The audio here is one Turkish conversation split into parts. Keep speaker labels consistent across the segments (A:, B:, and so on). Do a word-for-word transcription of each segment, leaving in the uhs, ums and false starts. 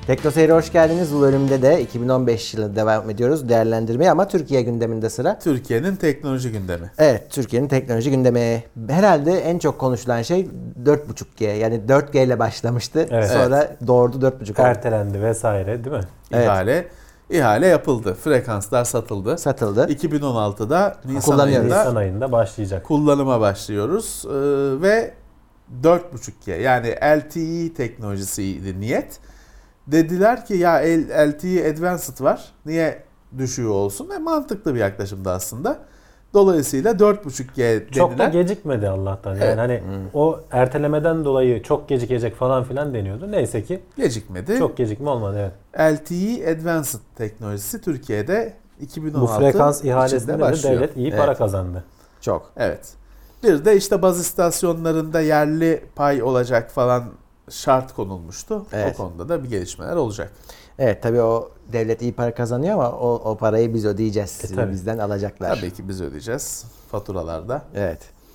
A: Teknoseyir'e hoş geldiniz. Bu bölümde de iki bin on beş yılında devam ediyoruz değerlendirmeye ama Türkiye gündeminde sıra.
B: Türkiye'nin teknoloji gündemi.
A: Evet, Türkiye'nin teknoloji gündemi. Herhalde en çok konuşulan şey dört buçuk G. Yani dört G ile başlamıştı. Evet. Sonra evet. doğurdu dört buçuk.
C: Ertelendi vesaire değil mi?
B: İhale. Evet. İhale yapıldı. Frekanslar satıldı.
A: Satıldı.
B: iki bin on altıda Nisan ayında,
C: Nisan ayında başlayacak.
B: Kullanıma başlıyoruz. Ee, ve dört buçuk G yani L T E teknolojisiydi niyet. Dediler ki ya L T E Advanced var. Niye düşüğü olsun? E, mantıklı bir yaklaşımdı aslında. Dolayısıyla dört buçuk G dediler.
C: Çok da gecikmedi Allah'tan. Yani evet. hani hmm. o ertelemeden dolayı çok gecikecek falan filan deniyordu. Neyse ki
B: gecikmedi.
C: Çok gecikme olmadı evet.
B: L T E Advanced teknolojisi Türkiye'de iki bin on altı
C: bu frekans ihalesinde de devlet iyi para evet. kazandı.
B: Çok. Evet. Bir de işte baz istasyonlarında yerli pay olacak falan şart konulmuştu. Evet. O konuda da bir gelişmeler olacak.
A: Evet tabii o devlet iyi para kazanıyor ama o, o parayı biz ödeyeceğiz. E, bizden alacaklar.
B: Tabii ki biz ödeyeceğiz faturalarda.
A: Evet.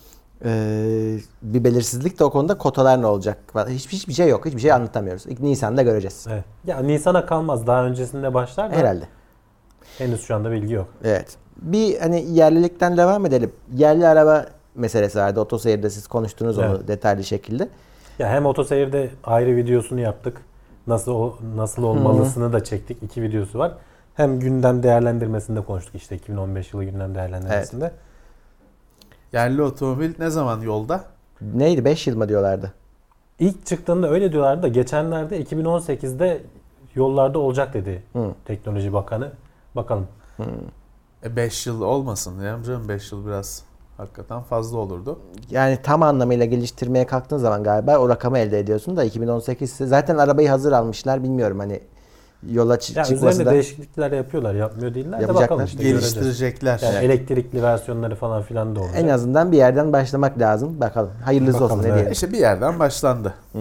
A: Ee, bir belirsizlik de o konuda kotalar ne olacak? Hiçbir, hiçbir şey yok. Hiçbir şey anlatamıyoruz. Nisan'da göreceğiz.
C: Evet. Ya Nisan'a kalmaz. Daha öncesinde başlar da.
A: Herhalde.
C: Henüz şu anda bilgi yok.
A: Evet. Bir hani yerlilikten devam edelim. Yerli araba meselesi vardı. Otoseyir'de siz konuştunuz evet. onu detaylı şekilde.
C: Ya hem Otoseyir'de ayrı videosunu yaptık. Nasıl nasıl olmalısını da çektik. İki videosu var. Hem gündem değerlendirmesinde konuştuk işte iki bin on beş yılı gündem değerlendirmesinde. Evet.
B: Yerli otomobil ne zaman yolda?
A: Neydi? beş yıl mı diyorlardı?
C: İlk çıktığında öyle diyorlardı da geçenlerde iki bin on sekizde yollarda olacak dedi Hı. Teknoloji Bakanı. Bakalım.
B: beş yıl olmasın ya canım, beş yıl biraz hakikaten fazla olurdu.
A: Yani tam anlamıyla geliştirmeye kalktığın zaman galiba o rakamı elde ediyorsun da iki bin on sekiz zaten arabayı hazır almışlar, bilmiyorum hani yola ç-
C: ya
A: çıkması
C: üzerinde
A: da.
C: Değişiklikler yapıyorlar, yapmıyor değiller de bakalım işte.
B: Geliştirecekler.
C: Yani evet. Elektrikli versiyonları falan filan da olacak.
A: En azından bir yerden başlamak lazım. Bakalım. Hayırlısı bakalım, olsun. Evet. Ne diyelim.
B: İşte bir yerden başlandı.
A: Hmm.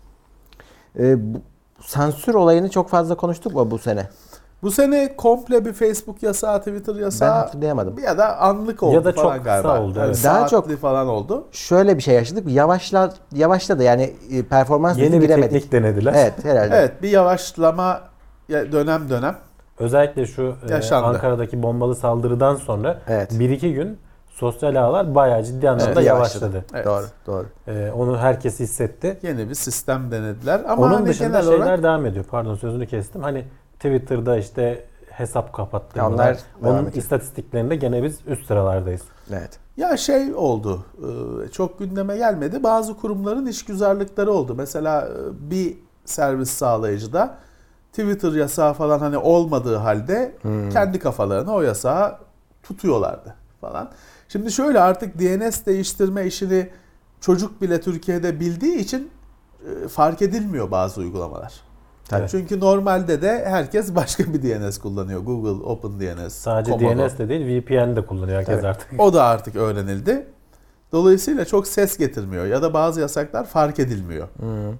A: Ee, bu, sansür olayını çok fazla konuştuk mu bu sene?
B: Bu sene komple bir Facebook yasağı, Twitter yasağı.
A: Ben hatırlayamadım.
B: Ya da anlık oldu
C: ya da
B: falan
C: çok
B: galiba.
C: oldu.
B: Yani
C: evet.
A: Daha çok
B: falan oldu.
A: Şöyle bir şey yaşadık. Yavaşla yavaşladı yani performans
C: yeni bir
A: giremedik.
C: teknik denediler.
A: Evet herhalde.
B: Evet bir yavaşlama dönem dönem.
C: Özellikle şu e, Ankara'daki bombalı saldırıdan sonra evet. bir iki gün sosyal ağlar bayağı ciddi anlamda evet, yavaşladı.
A: Evet. Doğru, doğru.
C: Ee, onu herkes hissetti.
B: Yeni bir sistem denediler ama
C: onun
B: hani
C: dışında şeyler
B: olarak
C: devam ediyor. Pardon sözünü kestim. Hani Twitter'da işte hesap kapattı.
A: Onlar
C: onun istatistiklerinde gene biz üst sıralardayız.
A: Evet.
B: Ya şey oldu. Çok gündeme gelmedi. Bazı kurumların işgüzarlıkları oldu. Mesela bir servis sağlayıcıda Twitter yasağı falan hani olmadığı halde hmm. kendi kafalarına o yasağı tutuyorlardı falan. Şimdi şöyle artık D N S değiştirme işini çocuk bile Türkiye'de bildiği için fark edilmiyor bazı uygulamalar. Evet. Çünkü normalde de herkes başka bir D N S kullanıyor. Google, OpenDNS,
C: sadece
B: Komodo.
C: D N S de değil V P N de kullanıyor herkes evet. artık.
B: O da artık öğrenildi. Dolayısıyla çok ses getirmiyor ya da bazı yasaklar fark edilmiyor.
A: Hmm.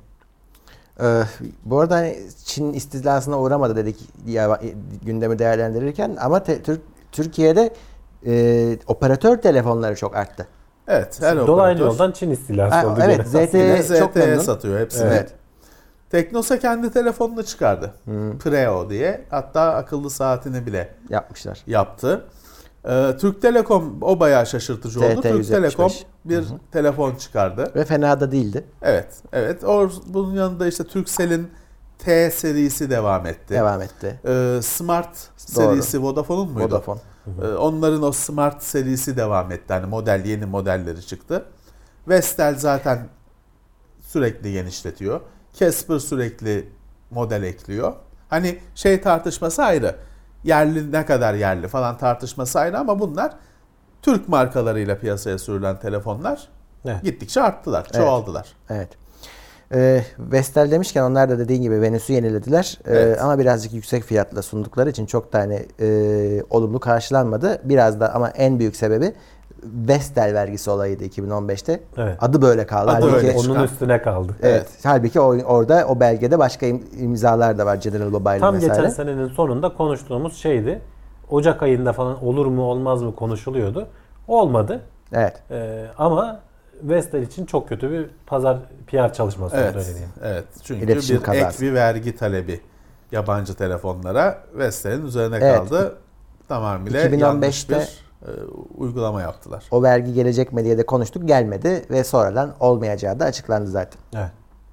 A: Ee, bu arada hani Çin istilasına uğramadı dedik ya, gündemi değerlendirirken ama te, Tür, Türkiye'de e, operatör telefonları çok arttı.
B: Evet. Her
C: dolaylı
B: operatör.
C: yoldan Çin istilası ha, oldu.
A: Evet. Z T E çok memnun.
B: Satıyor hepsini.
A: Evet.
B: Teknosa kendi telefonunu çıkardı. Hmm. Preo diye. Hatta akıllı saatini bile
A: yapmışlar.
B: Yaptı. Ee, Türk Telekom o bayağı şaşırtıcı oldu. Türk Telekom bir Hı-hı. telefon çıkardı.
A: Ve fena da değildi.
B: Evet. Evet. O, bunun yanında işte Turkcell'in T serisi devam etti.
A: Devam etti.
B: Ee, Smart Doğru. serisi Vodafone'un muydu?
A: Vodafone.
B: Ee, onların o Smart serisi devam etti. Hani model yeni modelleri çıktı. Vestel zaten sürekli genişletiyor. Casper sürekli model ekliyor. Hani şey tartışması ayrı. Yerli ne kadar yerli falan tartışması ayrı ama bunlar Türk markalarıyla piyasaya sürülen telefonlar evet. gittikçe arttılar, çoğaldılar.
A: Evet. evet. Ee, Vestel demişken onlar da dediğin gibi Venüs'ü yenilediler. Evet. Ee, ama birazcık yüksek fiyatla sundukları için çok da hani e, olumlu karşılanmadı. Biraz da ama en büyük sebebi Vestel vergisi olayıydı iki bin on beşte. Evet. Adı böyle kaldı.
B: Adı
C: halbuki
B: öyle
C: onun üstüne kaldı.
A: Evet. evet. Halbuki o, orada o belgede başka imzalar da var. General Mobile
C: Tam
A: mesela.
C: geçen senenin sonunda konuştuğumuz şeydi. Ocak ayında falan olur mu olmaz mı konuşuluyordu. Olmadı.
A: Evet.
C: Ee, ama Vestel için çok kötü bir pazar P R çalışması
B: evet.
C: oldu öyle diyeyim.
B: Evet. Çünkü
A: İletişim
B: bir
A: kazası.
B: ek bir vergi talebi yabancı telefonlara. Vestel'in üzerine
A: Evet.
B: kaldı. Tamamıyla
A: iki bin on beşte
B: yanlış bir e, uygulama yaptılar.
A: O vergi gelecek mi diye de konuştuk. Gelmedi ve sonradan olmayacağı da açıklandı zaten.
C: Evet.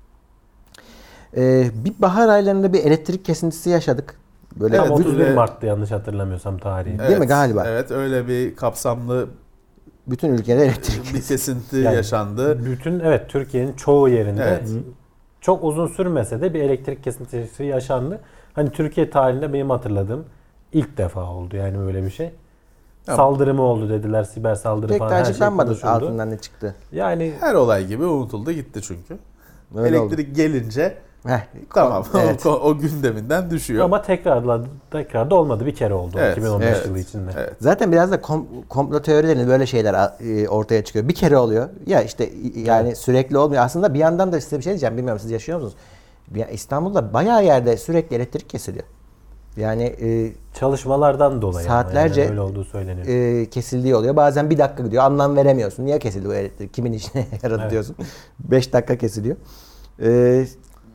A: Ee, bir bahar aylarında bir elektrik kesintisi yaşadık. Böyle
C: Tam
B: Evet,
C: otuz bir
B: öyle-
C: Mart'tı yanlış hatırlamıyorsam tarihi.
A: Değil mi? Galiba.
B: Evet, öyle bir kapsamlı
A: bütün ülkede elektrik
B: bir kesinti
C: Yani
B: yaşandı.
C: Bütün evet Türkiye'nin çoğu yerinde
B: Evet.
C: çok uzun sürmese de bir elektrik kesintisi yaşandı. Hani Türkiye tarihinde benim hatırladığım ilk defa oldu yani böyle bir şey.
B: Ya,
C: Saldırı mı oldu dediler, siber saldırı
A: pek
C: falan
A: de
C: her şey
A: açıklanmadı
C: konuşuldu.
A: altından ne çıktı.
C: Yani
B: Her olay gibi unutuldu gitti çünkü.
A: Öyle
B: Elektrik
A: oldu.
B: gelince
A: Heh,
B: tamam
A: evet.
B: o, o gündeminden düşüyor.
C: ama tekrar tekrar da olmadı, bir kere oldu
B: Evet,
C: iki bin on beş
B: evet,
C: yılı içinde.
B: evet.
A: Zaten biraz da kom- komplo teorilerinde böyle şeyler e, ortaya çıkıyor. Bir kere oluyor. Ya işte yani
C: Evet.
A: sürekli olmuyor. Aslında bir yandan da size bir şey diyeceğim. Bilmiyorum siz yaşıyor musunuz? Bir- İstanbul'da bayağı yerde sürekli elektrik kesiliyor. Yani e,
C: Çalışmalardan dolayı ama
A: Saatlerce
C: yani öyle olduğu söyleniyor.
A: e, kesildiği oluyor. Bazen bir dakika gidiyor. Anlam veremiyorsun. Niye kesildi bu elektrik? Kimin işine yaradı
C: Evet.
A: diyorsun. Beş dakika kesiliyor. E,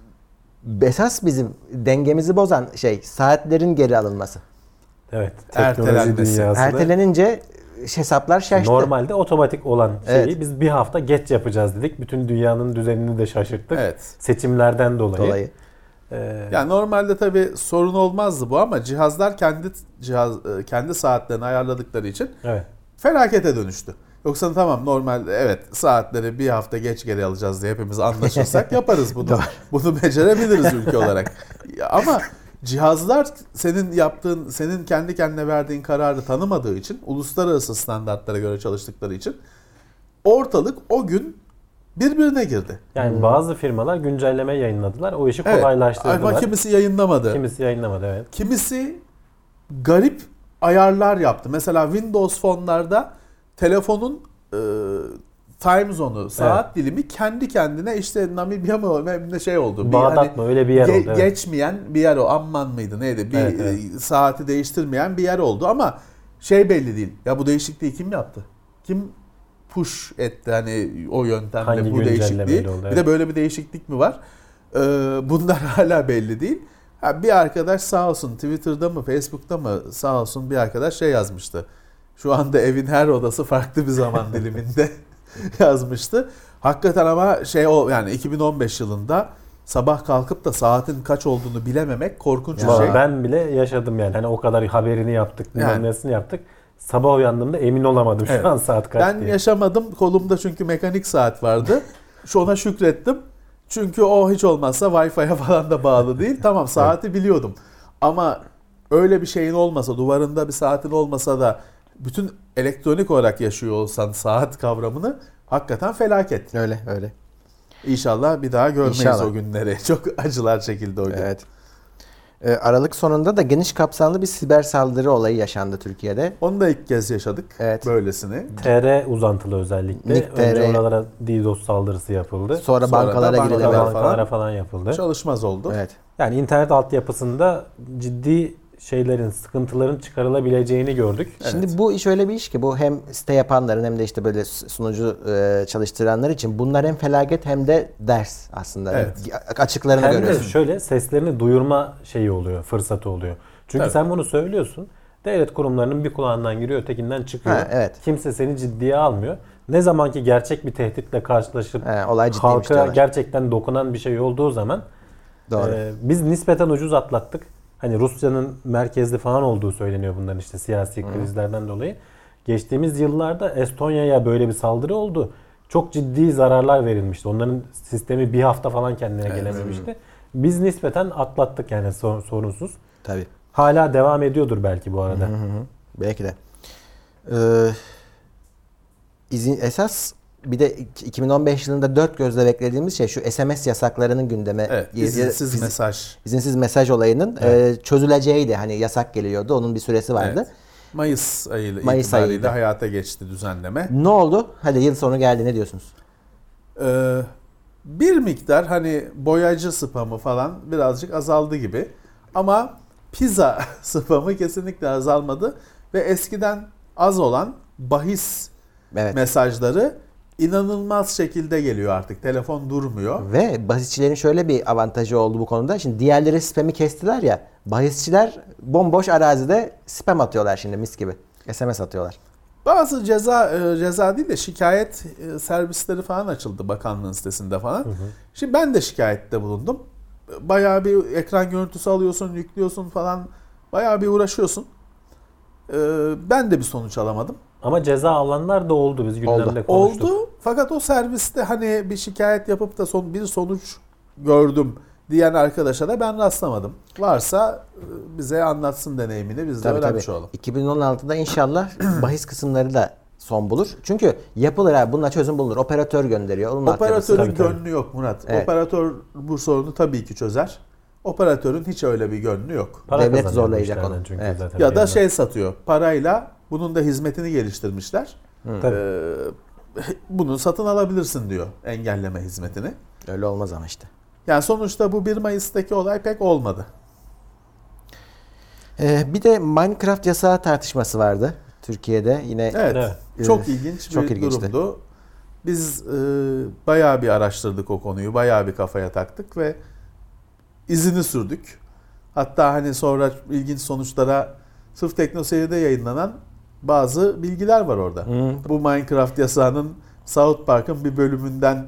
A: esas bizim dengemizi bozan şey saatlerin geri alınması.
C: Evet. Teknoloji
B: Ertelenmesi.
C: dünyasında.
A: Ertelenince hesaplar şaştı.
C: Normalde otomatik olan şeyi
A: Evet.
C: biz bir hafta geç yapacağız dedik. Bütün dünyanın düzenini de şaşırttık.
B: Evet.
C: Seçimlerden dolayı.
A: dolayı.
C: Ee,
B: Yani normalde tabii sorun olmazdı bu ama cihazlar kendi cihaz kendi saatlerini ayarladıkları için
C: evet.
B: felakete dönüştü. Yoksa tamam normalde evet saatleri bir hafta geç geri alacağız diye hepimiz anlaşırsak yaparız bunu. Bunu becerebiliriz ülke olarak. Ya ama cihazlar senin yaptığın, senin kendi kendine verdiğin kararı tanımadığı için, uluslararası standartlara göre çalıştıkları için ortalık o gün birbirine girdi.
C: Yani bazı firmalar güncelleme yayınladılar. O işi
B: Evet.
C: kolaylaştırdılar.
B: Ama kimisi yayınlamadı.
C: Kimisi yayınlamadı, evet.
B: Kimisi garip ayarlar yaptı. Mesela Windows fonlarda telefonun e, time zone'u, saat dilimi kendi kendine işte Namibya mı ne şey oldu. Bir
C: Bağdat
B: hani
C: mı öyle bir yer
B: ge-
C: oldu. Evet.
B: Geçmeyen bir yer o. Amman mıydı neydi? Bir
C: Evet, evet.
B: e, saati değiştirmeyen bir yer oldu ama şey belli değil. Ya bu değişikliği kim yaptı? Kim push etti hani o yöntemle
C: Hangi
B: bu
C: güncellemeyle
B: değişikliği?
C: oldu,
B: Bir
C: evet.
B: de böyle bir değişiklik mi var? Ee, bunlar hala belli değil. Ha, bir arkadaş sağ olsun Twitter'da mı Facebook'ta mı sağ olsun bir arkadaş şey yazmıştı. Şu anda evin her odası farklı bir zaman diliminde yazmıştı. Hakikaten ama şey o yani iki bin on beş yılında sabah kalkıp da saatin kaç olduğunu bilememek korkunç bir
C: Vallahi
B: şey.
C: ben bile yaşadım yani. Hani o kadar haberini yaptık, bilmem
B: Yani.
C: nesini yaptık. Sabah uyandığımda emin olamadım
B: Evet.
C: şu an saat kaç
B: Ben
C: diye.
B: yaşamadım. Kolumda çünkü mekanik saat vardı. Şu ona şükrettim. Çünkü o hiç olmazsa Wi-Fi'ye falan da bağlı değil. Tamam saati biliyordum. Ama öyle bir şeyin olmasa, duvarında bir saatin olmasa da bütün elektronik olarak yaşıyor olsan saat kavramını hakikaten felaket.
A: Öyle öyle.
B: İnşallah bir daha görmeyiz
A: İnşallah.
B: o günleri. Çok acılar çekildi o gün.
A: Evet. Ee, Aralık sonunda da geniş kapsamlı bir siber saldırı olayı yaşandı Türkiye'de.
B: Onu da ilk kez yaşadık.
A: Evet.
B: Böylesini.
C: T R uzantılı özellikle.
A: Nick T R.
C: Önce oralara DDoS saldırısı yapıldı.
A: Sonra,
B: Sonra da
A: bankalara
B: bankalara
A: girileme.
B: falan.
C: Bankalara falan yapıldı.
B: Çalışmaz oldu.
A: Evet.
C: Yani internet altyapısında ciddi şeylerin, sıkıntıların çıkarılabileceğini gördük.
A: Şimdi bu iş öyle bir iş ki bu hem site yapanların hem de işte böyle sunucu e, çalıştıranlar için bunlar hem felaket hem de ders aslında.
B: Evet.
A: Açıklarını
C: Hem de
A: görüyorsun.
C: şöyle seslerini duyurma şeyi oluyor, fırsatı oluyor. Çünkü
B: Evet.
C: sen bunu söylüyorsun. Devlet kurumlarının bir kulağından giriyor, ötekinden çıkıyor.
A: Ha, evet.
C: Kimse seni ciddiye almıyor. Ne zaman ki gerçek bir tehditle karşılaşıp
A: He, olay ciddiymiş
C: halka
A: diyorlar.
C: gerçekten dokunan bir şey olduğu zaman
A: Doğru.
C: e, biz nispeten ucuz atlattık. Hani Rusya'nın merkezli falan olduğu söyleniyor bunların işte siyasi krizlerden dolayı. Geçtiğimiz yıllarda Estonya'ya böyle bir saldırı oldu. Çok ciddi zararlar verilmişti. Onların sistemi bir hafta falan kendine
B: Evet.
C: gelememişti. Biz nispeten atlattık yani sor- sorunsuz.
A: Tabii.
C: Hala devam ediyordur belki bu arada.
A: Hı hı. Belki de. Ee, izin, esas bir de iki bin on beş yılında dört gözle beklediğimiz şey şu S M S yasaklarının gündeme
B: Evet.
A: ya- ya-
B: İzinsiz
A: fiz-
B: mesaj.
A: izinsiz mesaj olayının
C: Evet.
A: e, çözüleceğiydi. Hani yasak geliyordu. Onun bir süresi vardı.
B: Evet. Mayıs ayı
A: Mayıs
B: itibariyle
A: ayıydı.
B: hayata geçti düzenleme.
A: Ne oldu? Hadi yıl sonu geldi. Ne diyorsunuz?
B: Ee, bir miktar hani boyacı spamı falan birazcık azaldı gibi. Ama pizza spamı kesinlikle azalmadı. Ve eskiden az olan bahis
A: Evet.
B: mesajları inanılmaz şekilde geliyor artık. Telefon durmuyor.
A: Ve bahisçilerin şöyle bir avantajı oldu bu konuda. Şimdi diğerleri spam'i kestiler ya. Bahisçiler bomboş arazide spam atıyorlar şimdi mis gibi. S M S atıyorlar.
B: Bazı ceza e, ceza değil de şikayet e, servisleri falan açıldı bakanlığın sitesinde falan. Hı hı. Şimdi ben de şikayette bulundum. Bayağı bir ekran görüntüsü alıyorsun, yüklüyorsun falan. Bayağı bir uğraşıyorsun. E, ben de bir sonuç alamadım.
C: Ama ceza alanlar da oldu. Biz gündemde konuştuk.
B: Oldu. Fakat o serviste hani bir şikayet yapıp da son bir sonuç gördüm diyen arkadaşa da ben rastlamadım. Varsa bize anlatsın deneyimini, biz de
A: Tabii,
B: öğrenmiş
A: tabii.
B: olalım.
A: iki bin on altıda inşallah bahis kısımları da son bulur. Çünkü yapılır abi, bununla çözüm bulunur. Operatör gönderiyor. Onun
B: Operatörün
C: tabii, tabii.
B: gönlü yok Murat.
A: Evet.
B: Operatör bu sorunu tabii ki çözer. Operatörün hiç öyle bir gönlü yok.
C: Para
A: Devlet
C: kazanıyor bu
A: zorlayacak
C: işlerden
A: onu.
C: çünkü
A: Evet.
C: zaten
B: Ya
C: bir
B: da
C: yandan.
B: şey satıyor. Parayla bunun da hizmetini geliştirmişler.
C: Tabii.
B: Ee, bunu satın alabilirsin diyor, engelleme hizmetini.
A: Öyle olmaz ama işte.
B: Yani sonuçta bu bir Mayıs'taki olay pek olmadı.
A: Ee, bir de Minecraft yasağı tartışması vardı Türkiye'de. Yine
B: Evet.
C: Evet.
B: Çok ilginç
A: Çok
B: bir
A: ilginçti.
B: durumdu. Biz e, bayağı bir araştırdık o konuyu. Bayağı bir kafaya taktık ve izini sürdük. Hatta hani sonra ilginç sonuçlara sırf TeknoSeyir'de yayınlanan bazı bilgiler var orada.
A: Hı.
B: Bu Minecraft yasağının South Park'ın bir bölümünden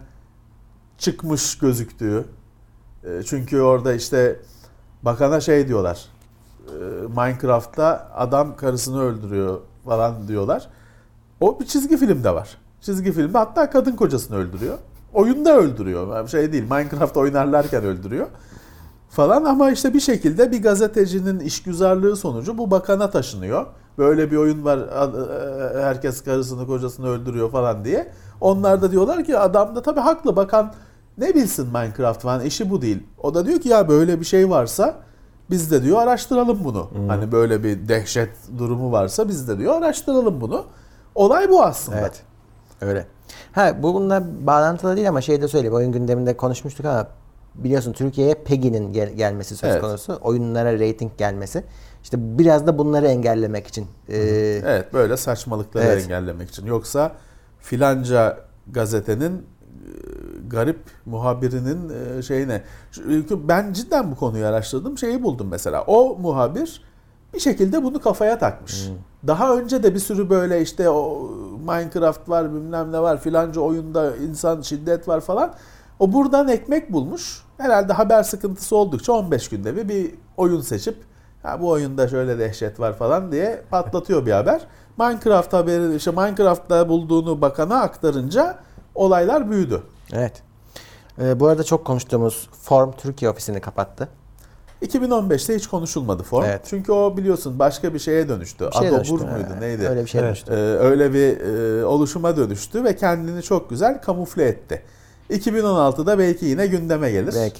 B: çıkmış gözüktüğü. E, çünkü orada işte bakana şey diyorlar. E, Minecraft'ta adam karısını öldürüyor falan diyorlar. O bir çizgi filmde var. Çizgi filmde hatta kadın kocasını öldürüyor. Oyunda öldürüyor. Şey değil, Minecraft oynarlarken öldürüyor falan, ama işte bir şekilde bir gazetecinin işgüzarlığı sonucu bu bakana taşınıyor. Böyle bir oyun var, herkes karısını kocasını öldürüyor falan diye. Onlar da diyorlar ki adam da tabii haklı, bakan ne bilsin Minecraft falan, işi bu değil. O da diyor ki ya böyle bir şey varsa biz de diyor araştıralım bunu. Hmm. Hani böyle bir dehşet durumu varsa biz de diyor araştıralım bunu. Olay bu aslında.
A: Evet. Öyle. Ha, bu bununla bağlantılı değil ama şey de söyleyeyim. Oyun gündeminde konuşmuştuk ama biliyorsun Türkiye'ye PEGI'nin gel- gelmesi söz
B: Evet.
A: konusu. Oyunlara rating gelmesi. İşte biraz da bunları engellemek için. Ee,
B: Evet, böyle saçmalıkları
A: evet.
B: engellemek için. Yoksa filanca gazetenin e, garip muhabirinin e, şeyine. Çünkü ben cidden bu konuyu araştırdım. Şeyi buldum mesela. O muhabir bir şekilde bunu kafaya takmış. Hmm. Daha önce de bir sürü böyle işte o Minecraft var, bilmem ne var, filanca oyunda insan şiddet var falan. O buradan ekmek bulmuş. Herhalde haber sıkıntısı oldukça on beş günde bir bir oyun seçip ha, bu oyunda şöyle dehşet var falan diye patlatıyor bir haber. Minecraft haberi, işte Minecraft'ta bulduğunu bakana aktarınca olaylar büyüdü.
A: evet. Ee, bu arada çok konuştuğumuz Form Türkiye ofisini kapattı.
B: iki bin on beşte hiç konuşulmadı Form.
A: Evet.
B: Çünkü o biliyorsun başka bir şeye dönüştü.
A: Bir şeye
B: Adobur
A: dönüştü,
B: muydu
A: evet.
B: neydi?
A: Öyle bir şey
C: Evet.
A: dönüştü.
B: Ee, öyle bir e, oluşuma dönüştü ve kendini çok güzel kamufle etti. iki bin on altıda belki yine gündeme gelir.
A: Belki.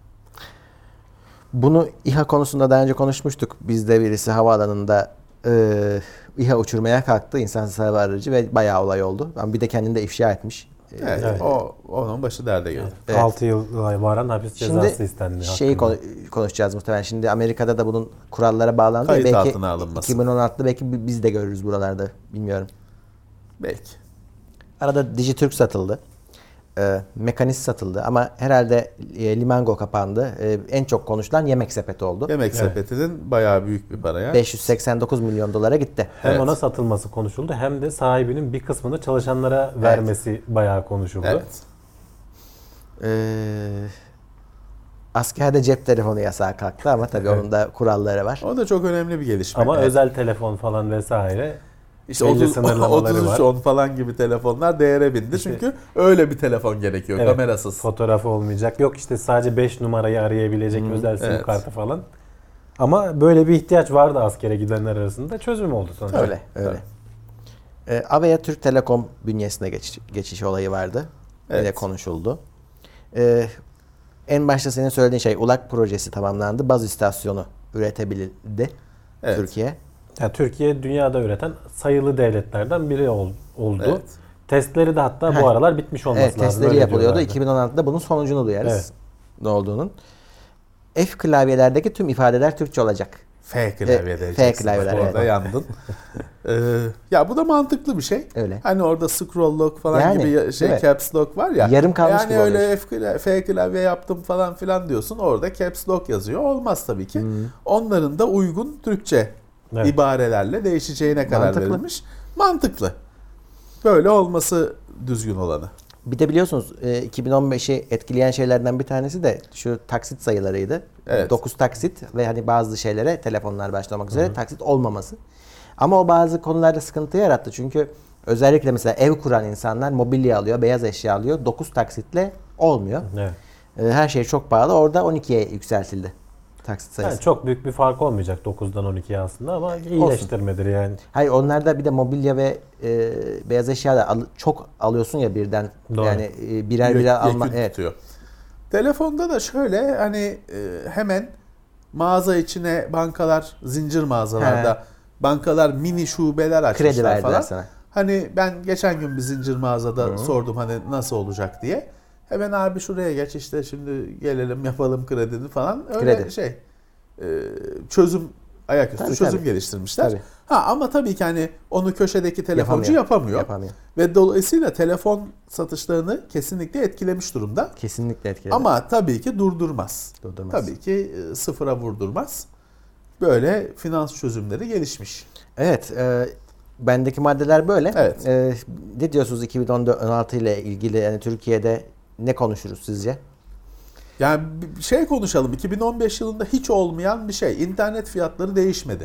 A: Bunu İHA konusunda daha önce konuşmuştuk. Bizde birisi havaalanında e, İHA uçurmaya kalktı. İnsansız hava aracı ve bayağı olay oldu. Ama bir de kendini de ifşa etmiş.
B: Evet,
C: Evet.
B: o onun başı derde geldi.
A: Evet.
C: altı yıla varan hapis cezası
A: Şimdi
C: istendi.
A: şeyi
C: hakkında.
A: konu- konuşacağız muhtemelen. Şimdi Amerika'da da bunun kurallara bağlandı.
B: Kayıt
A: belki
B: altına alınması.
A: iki bin on altıda belki bi- biz de görürüz buralarda. Bilmiyorum.
B: Belki.
A: Arada Dijitürk satıldı. E, Mekanist satıldı. Ama herhalde e, Limango kapandı. E, en çok konuşulan Yemek Sepeti oldu.
B: Yemek
C: Evet.
B: sepetinin bayağı büyük bir paraya.
A: beş yüz seksen dokuz milyon dolara gitti.
C: Hem
B: Evet.
C: ona satılması konuşuldu hem de sahibinin bir kısmını çalışanlara vermesi bayağı konuşuldu.
B: Evet.
A: Ee, askerde cep telefonu yasağı kalktı ama tabii
C: Evet.
A: onun da kuralları var.
B: O da çok önemli bir gelişme.
C: Ama
B: Evet.
C: özel telefon falan vesaire
B: İşte
C: belli
B: otuz,
C: sınırlamaları
B: otuz üç
C: var.
B: on falan gibi telefonlar değere bindi.
C: İşte-
B: Çünkü öyle bir telefon gerekiyor,
C: Evet,
B: kamerasız.
C: fotoğrafı olmayacak. Yok işte sadece beş numarayı arayabilecek özel sim
B: evet.
C: kartı falan. Ama böyle bir ihtiyaç vardı askere gidenler arasında. Çözüm oldu sonuçta.
A: Öyle, öyle. Ee, Avea Türk Telekom bünyesine geçiş, geçiş olayı vardı.
B: Evet.
A: Yine konuşuldu. Ee, en başta senin söylediğin şey U L A K projesi tamamlandı. Baz istasyonu üretebildi
B: Evet.
A: Türkiye.
C: Yani Türkiye dünyada üreten sayılı devletlerden biri ol- oldu.
B: Evet.
C: Testleri de hatta
A: Heh.
C: bu aralar bitmiş olması
A: Evet,
C: lazım.
A: testleri
C: öyle
A: yapılıyordu.
C: diyorlardı.
A: iki bin on altıda bunun sonucunu duyarız.
C: Evet.
A: Ne olduğunun. F klavyelerdeki tüm ifadeler Türkçe olacak.
B: F klavyede.
A: F klavyeler,
B: Orada
A: evet.
B: yandın. Ee, ya bu da mantıklı bir şey.
A: Öyle.
B: Hani orada scroll lock falan
A: Yani,
B: gibi şey
A: evet.
B: caps lock var ya.
A: Yarım kalmış
B: yani
A: gibi
B: öyle
A: oluyor.
B: F klavye, F klavye yaptım falan filan diyorsun. Orada caps lock yazıyor. Olmaz tabii ki.
A: Hmm.
B: Onların da uygun Türkçe
C: Evet.
B: ibarelerle değişeceğine karar
A: Mantıklı.
B: verilmiş. Mantıklı. Böyle olması düzgün olanı.
A: Bir de biliyorsunuz e, iki bin on beşi etkileyen şeylerden bir tanesi de şu taksit sayılarıydı.
B: Evet.
A: dokuz taksit ve hani bazı şeylere telefonlar başlamak üzere Hı-hı. taksit olmaması. Ama o bazı konularda sıkıntı yarattı. Çünkü özellikle mesela ev kuran insanlar mobilya alıyor, beyaz eşya alıyor. dokuz taksitle olmuyor.
C: Evet.
A: E, her şey çok pahalı. Orada on ikiye yükseltildi taksit sayısı.
C: Yani çok büyük bir fark olmayacak dokuzdan on ikiye aslında ama iyileştirmedir yani.
A: Hayır, onlarda bir de mobilya ve e, beyaz eşya da al, çok alıyorsun ya birden.
C: Doğru.
A: Yani e, birer birer
B: Yek-
A: alma.
B: yekün
A: Evet.
B: tutuyor. Telefonda da şöyle hani e, hemen mağaza içine bankalar, zincir mağazalarda
A: He.
B: bankalar mini şubeler açmışlar
A: Kredi verdiler
B: falan.
A: sana.
B: Hani ben geçen gün bir zincir mağazada Hı. sordum hani nasıl olacak diye. Hemen abi şuraya geç işte şimdi gelelim yapalım kredini falan. Öyle
A: Kredi.
B: şey e, çözüm ayaküstü
A: Tabii,
B: çözüm
A: tabii.
B: geliştirmişler.
A: Tabii.
B: Ha ama tabii ki hani onu köşedeki telefoncu yapamıyor.
A: Yapamıyor.
B: Ve dolayısıyla telefon satışlarını kesinlikle etkilemiş durumda.
A: Kesinlikle etkiledi.
B: Ama tabii ki durdurmaz.
A: Durdurmaz.
B: Tabii ki e, sıfıra vurdurmaz. Böyle finans çözümleri gelişmiş.
A: Evet. E, bendeki maddeler böyle.
B: Evet.
A: E, ne diyorsunuz iki bin on altı ile ilgili yani Türkiye'de ne konuşuruz sizce?
B: Yani bir şey konuşalım. iki bin on beş yılında hiç olmayan bir şey. İnternet fiyatları değişmedi.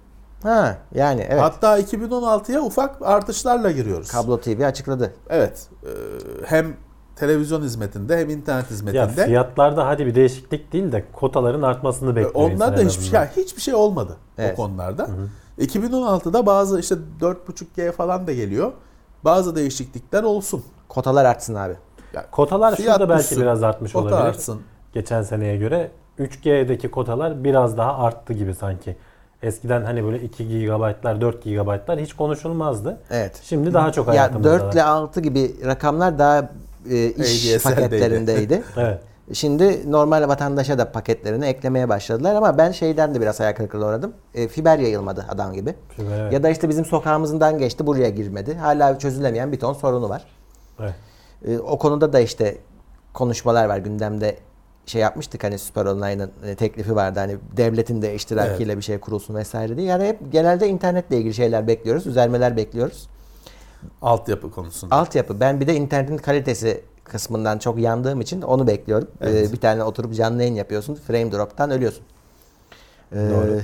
A: Ha yani evet.
B: Hatta iki bin on altıya ufak artışlarla giriyoruz.
A: Kablo T V açıkladı.
B: Evet. E, hem televizyon hizmetinde hem internet
C: Ya
B: hizmetinde.
C: fiyatlarda hadi bir değişiklik değil de kotaların artmasını bekliyor insan
B: Onlar da
C: en
B: hiçbir şey,
C: azından.
B: yani hiçbir şey olmadı
A: Evet.
B: o konularda. Hı hı. iki bin on altıda bazı işte dört buçuk G falan da geliyor. Bazı değişiklikler olsun.
A: Kotalar artsın abi.
B: Yani
C: Kotalar
B: fiyat
C: şurada belki
B: düşsün,
C: biraz artmış
B: kota
C: olabilir.
B: artsın.
C: Geçen seneye göre üç G'deki kotalar biraz daha arttı gibi sanki. Eskiden hani böyle iki gigabaytlar, dört gigabaytlar hiç konuşulmazdı.
A: Evet.
C: Şimdi daha çok
A: Ya
C: hayatımızda.
A: dört ile altı gibi rakamlar daha e, iş
B: A D S L'deydi.
A: paketlerindeydi.
C: Evet.
A: Şimdi normal vatandaşa da paketlerini eklemeye başladılar ama ben şeyden de biraz hayal kırıklığına uğradım. E, fiber yayılmadı adam gibi.
C: Fiber, evet.
A: Ya da işte bizim sokağımızdan geçti buraya girmedi. Hala çözülemeyen bir ton sorunu var.
C: Evet.
A: E, o konuda da işte konuşmalar var gündemde. Şey yapmıştık hani Süper Online'ın e, teklifi vardı hani devletin de iştirakiyle
B: Evet.
A: bir şey kurulsun vesaire diye. Yani hep genelde internetle ilgili şeyler bekliyoruz, düzelmeler bekliyoruz.
B: Altyapı konusunda.
A: Altyapı. Ben bir de internetin kalitesi kısmından çok yandığım için onu bekliyorum.
B: Evet.
A: Ee, bir tane oturup canlı yayın yapıyorsun. Frame drop'tan ölüyorsun. Ee,
B: Doğru.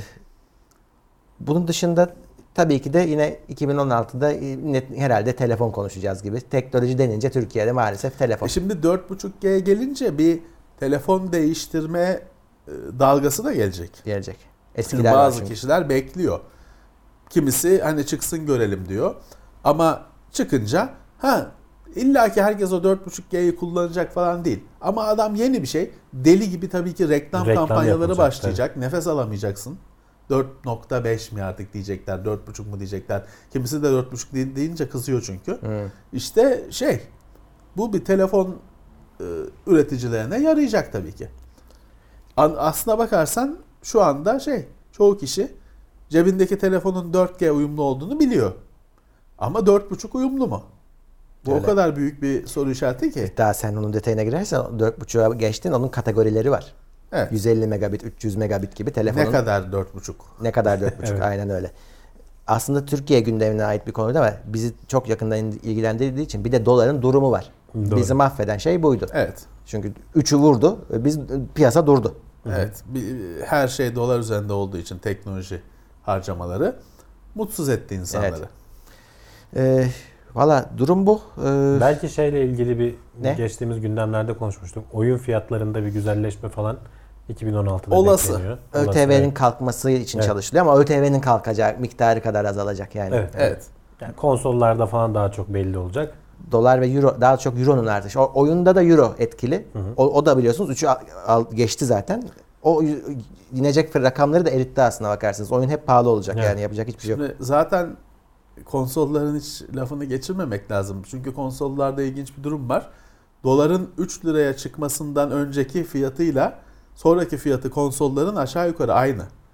A: Bunun dışında tabii ki de yine iki bin on altıda net, herhalde telefon konuşacağız gibi. Teknoloji denince Türkiye'de maalesef telefon.
B: E şimdi dört buçuk G gelince bir telefon değiştirme e, dalgası da gelecek.
A: gelecek.
B: Çünkü
A: Eskiler var
B: bazı
A: çünkü.
B: kişiler bekliyor. Kimisi hani çıksın görelim diyor. Ama çıkınca ha illa ki herkes o dört buçuk G'yi kullanacak falan değil. Ama adam yeni bir şey. Deli gibi tabii ki reklam,
C: Reklam
B: kampanyaları
C: yapılacak,
B: başlayacak. Nefes alamayacaksın. dört nokta beş mi artık diyecekler, dört buçuk mu diyecekler. Kimisi de dört buçuk deyince kızıyor çünkü.
A: Hı.
B: İşte şey, bu bir telefon e, üreticilerine yarayacak tabii ki. An, aslına bakarsan şu anda şey, çoğu kişi cebindeki telefonun dört G uyumlu olduğunu biliyor. Ama dört buçuk uyumlu mu? Bu
A: Öyle.
B: o kadar büyük bir soru işareti ki.
A: Daha sen onun detayına girersen dört buçuğa geçtin. Onun kategorileri var.
B: Evet.
A: yüz elli megabit, üç yüz megabit gibi telefonun.
B: Ne kadar dört buçuk?
A: Ne kadar dört buçuk
C: Evet.
A: aynen öyle. Aslında Türkiye gündemine ait bir konuydu ama bizi çok yakından ilgilendirdiği için bir de doların durumu var.
C: Doğru.
A: Bizi mahveden şey buydu.
B: Evet.
A: Çünkü üçü vurdu, biz piyasa durdu.
B: Evet. Bir, her şey dolar üzerinde olduğu için teknoloji harcamaları mutsuz etti insanları.
A: Evet. Ee, Valla durum bu. Ee,
C: Belki şeyle ilgili bir
A: Ne?
C: geçtiğimiz gündemlerde konuşmuştuk. Oyun fiyatlarında bir güzelleşme falan iki bin on altıda
B: Olası.
C: bekleniyor. Olası,
A: ÖTV'nin
C: evet.
A: kalkması için
C: Evet.
A: çalışılıyor ama ÖTV'nin kalkacağı miktarı kadar azalacak yani.
C: Evet.
B: Evet.
C: Yani konsollarda falan daha çok belli olacak.
A: Dolar ve euro, daha çok euronun artışı. O, oyunda da euro etkili. O, o da biliyorsunuz üçü al, al- geçti zaten. O y- inecek rakamları da eritti aslına bakarsınız. Oyun hep pahalı olacak
C: Evet.
A: yani yapacak hiçbir şey yok.
B: Şimdi zaten konsolların hiç lafını geçirmemek lazım. Çünkü konsollarda ilginç bir durum var. Doların üç liraya çıkmasından önceki fiyatıyla sonraki fiyatı konsolların aşağı yukarı aynı.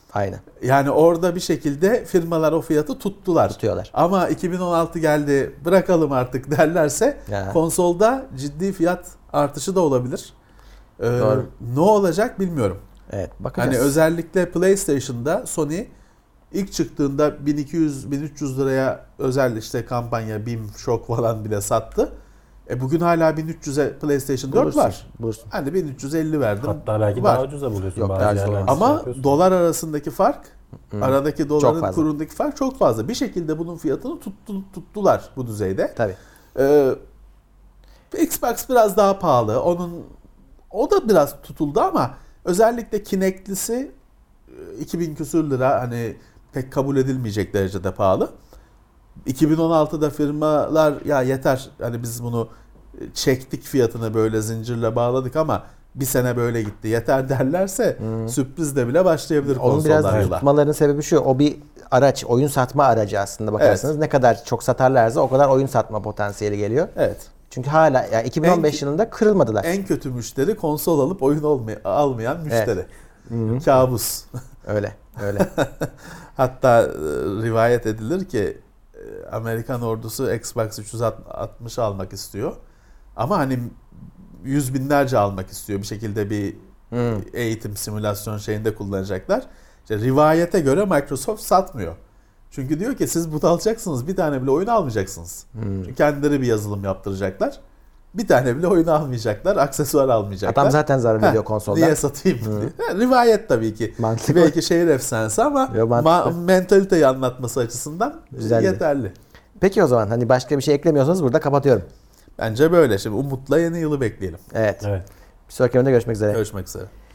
A: Aynen.
B: Yani orada bir şekilde firmalar o fiyatı tuttular.
A: Tutuyorlar.
B: Ama iki bin on altı geldi bırakalım artık derlerse
A: Ya.
B: konsolda ciddi fiyat artışı da olabilir. Ee,
A: Doğru.
B: ne olacak bilmiyorum.
A: Evet, bakacağız.
B: Hani özellikle PlayStation'da Sony ilk çıktığında bin iki yüz bin üç yüz liraya özel işte kampanya, BİM, Şok falan bile sattı. E bugün hala bin üç yüze PlayStation dört
A: Bulursun,
B: var.
A: bulursun.
B: Hani bin üç yüz elli verdim.
C: Hatta belki
B: var.
C: daha ucuza buluyorsun
A: Yok,
C: bazı
A: daha ucuz
C: yerlerde.
A: olamaz.
B: Ama
C: Yapıyorsun.
B: dolar arasındaki fark, aradaki doların
A: fazla.
B: kurundaki fark çok fazla. Bir şekilde bunun fiyatını tuttu, tuttular bu düzeyde.
A: Tabii.
B: Ee, Xbox biraz daha pahalı. Onun o da biraz tutuldu ama özellikle Kinect'lisi iki bin küsür lira, hani pek kabul edilmeyecek derecede pahalı. iki bin on altıda firmalar ya yeter hani biz bunu çektik fiyatını böyle zincirle bağladık ama bir sene böyle gitti yeter derlerse hmm. sürpriz de bile başlayabilir
A: Onun biraz
B: konsollarla.
A: tutmalarının sebebi şu. O bir araç, oyun satma aracı aslında bakarsanız. Evet. Ne kadar çok satarlarsa o kadar oyun satma potansiyeli geliyor.
B: Evet.
A: Çünkü hala yani iki bin on beş en, yılında kırılmadılar.
B: En kötü müşteri konsol alıp oyun olmay- almayan müşteri.
A: Evet.
B: Kabus.
A: Öyle, öyle.
B: Hatta e, rivayet edilir ki e, Amerikan ordusu Xbox üç yüz altmış almak istiyor. Ama hani yüz binlerce almak istiyor. Bir şekilde bir hmm. eğitim, simülasyon şeyinde kullanacaklar. İşte rivayete göre Microsoft satmıyor. Çünkü diyor ki siz bunu alacaksınız, bir tane bile oyun almayacaksınız. Hmm. Çünkü kendileri bir yazılım yaptıracaklar. Bir tane bile oyun almayacaklar, aksesuar almayacaklar.
A: Adam zaten zarar ediyor konsoldan.
B: Niye satayım hmm. diye. Rivayet tabii ki.
A: Mantıklı.
B: Belki şehir efsanesi ama
A: Yo,
B: ma- mentaliteyi anlatması açısından güzeldi. Yeterli.
A: Peki o zaman hani başka bir şey eklemiyorsanız burada kapatıyorum.
B: Bence böyle. Şimdi umutla yeni yılı bekleyelim.
A: Evet.
C: Evet.
A: Bir sonraki bölümde görüşmek üzere.
B: Görüşmek üzere.